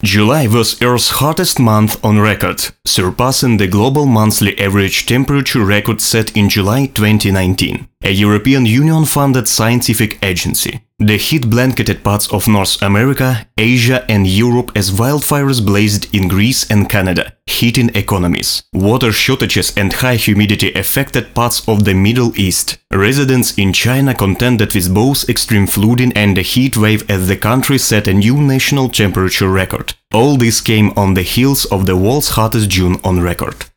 July was Earth's hottest month on record, surpassing the global monthly average temperature record set in July 2019, a European Union-funded scientific agency. The heat blanketed parts of North America, Asia and Europe as wildfires blazed in Greece and Canada, heating economies. Water shortages and high humidity affected parts of the Middle East. Residents in China contended with both extreme flooding and a heat wave as the country set a new national temperature record. All this came on the heels of the world's hottest June on record.